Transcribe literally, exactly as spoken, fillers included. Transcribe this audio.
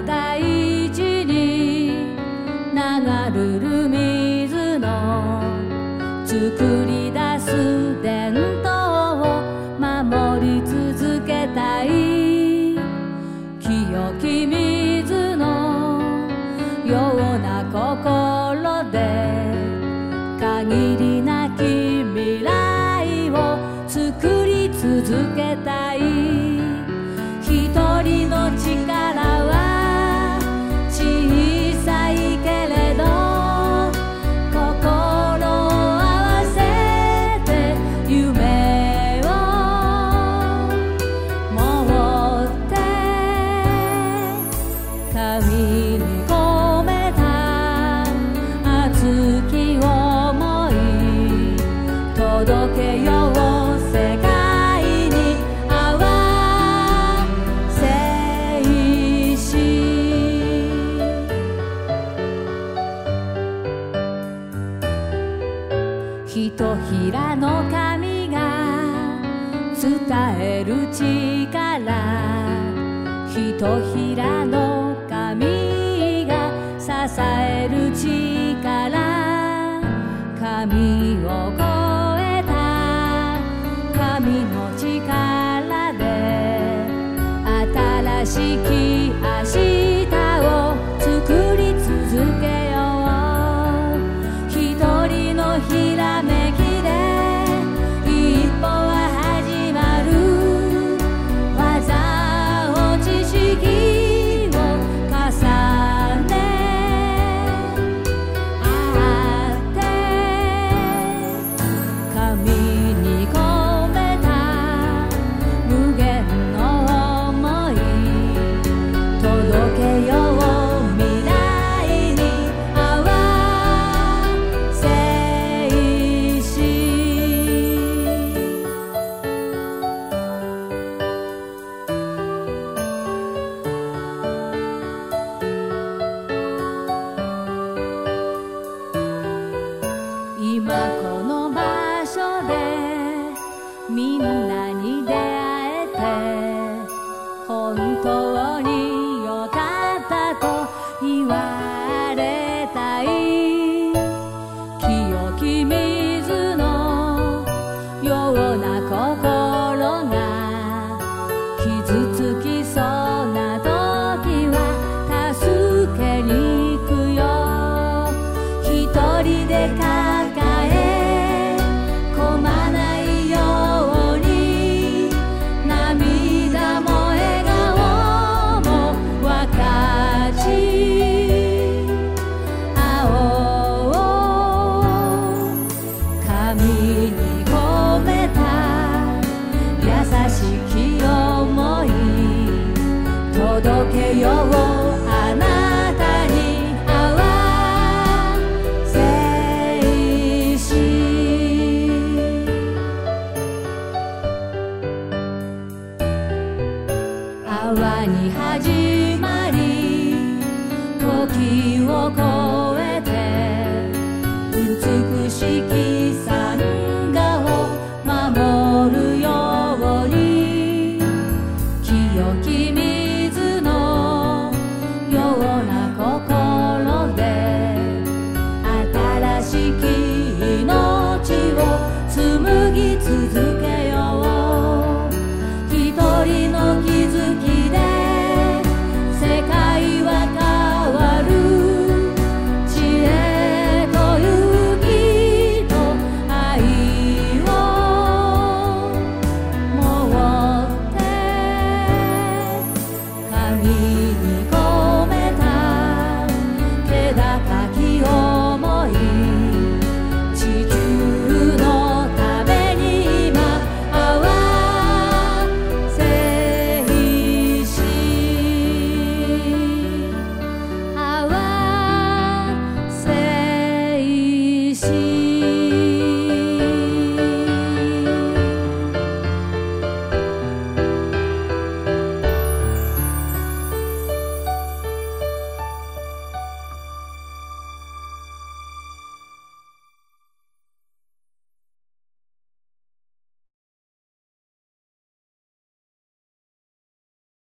大地に流るる水の作り出す伝統を守り続けたい。清き水のような心で限りなき未来を作り続けたい。一人の力は小さいけれど心を合わせて夢を持って神に込めた熱き想い届けよう。世界に合わせしひとひらの神が伝える力、ひとひらの神が支える力、神を超えた神の力で新しき明日を作り続けよう。一人のひらめきで一歩は始まる。技を知識を重ね合って神に込めた無限の想い届けよう。未来に合わせし今この場所でみんなに出会えて本当によかったと言われたい。清き水のような心が傷つきそうな時は助けに行くよ。一人で抱え込まないように涙も笑顔も分かち合おう。神に込めた優しき想い届けよう。あなたに合わせし泡に始まり時を超えて美しき